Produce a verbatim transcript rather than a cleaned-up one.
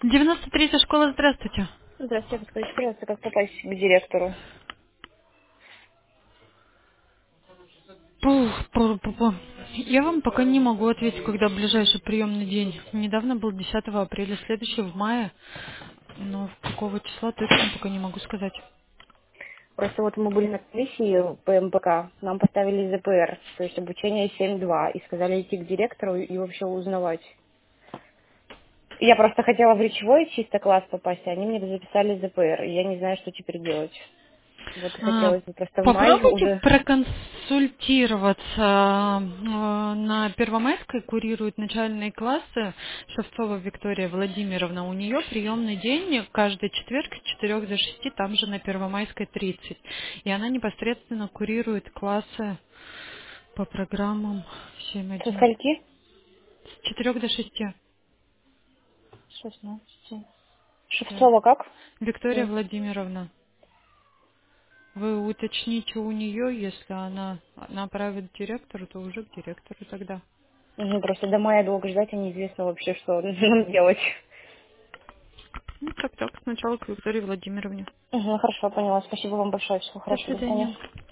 девяносто третья школа, здравствуйте. Здравствуйте, подскажите, пожалуйста, как попасть к директору? Пух, пу- пу- пу. Я вам пока не могу ответить, когда ближайший приемный день. Недавно был десятого апреля, следующий в мае. Но в какого числа точно пока не могу сказать. Просто вот мы были на комиссии по эм пэ ка, нам поставили зэ пэ эр, то есть обучение семь два, и сказали идти к директору и вообще узнавать. Я просто хотела в речевой чисто класс попасть, а они мне записали зэ пэ эр, и я не знаю, что теперь делать. Вот и А, хотелось бы просто в мае Попробуйте уже. проконсультироваться. А, На Первомайской курируют начальные классы Шевцова Виктория Владимировна. У нее приемный день каждый четверг с четырёх до шести, там же на Первомайской тридцать. И она непосредственно курирует классы по программам семь Со один. скольки? С четырёх до шести. шестнадцать. Да. Шевцова как? Виктория М. Владимировна. Вы уточните у нее, если она направит к директору, то уже к директору тогда. Мгм, просто до мая долго ждать, и неизвестно вообще, что нам делать. Ну, так, так, сначала к Виктории Владимировне. Угу, хорошо, поняла. Спасибо вам большое. Всего До хорошего. До свидания. свидания.